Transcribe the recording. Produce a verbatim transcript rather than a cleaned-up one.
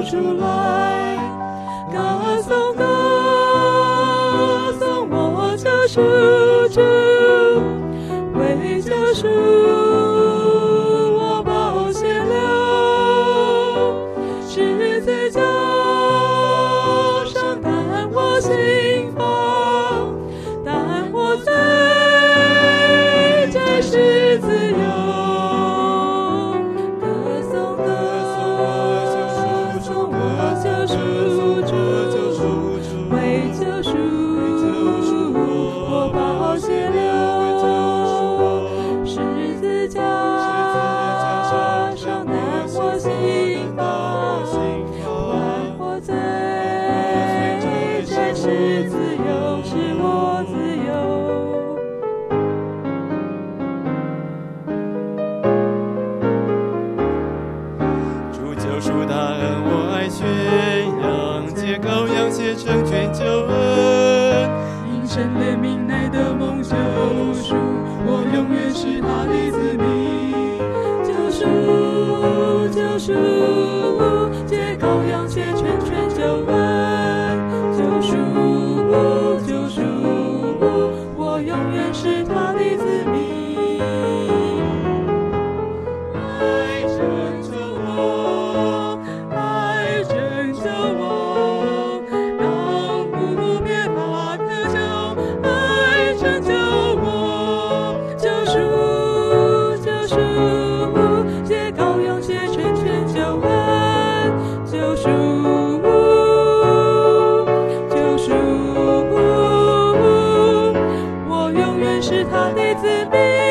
出来，歌颂歌颂我救赎主，为救赎我宝血流，十字架上担我心房，担我罪，这是自由。歌颂歌颂我救赎主，为救赎我宝血流，十字架上担我心房，还我罪，这是自由，是我自由。 主救赎大恩我爱宣扬，借羔羊血成全救恩， 因神怜悯乃得蒙救赎，我永远是他的子民。救赎救赎，借羔羊血成全救恩，救赎救赎，我永远是他的子民。来拯救我，来拯救我，让不灭法可救，来拯救我，救赎救赎，借羔羊血成全救恩，救赎救赎，我永远是他的子民。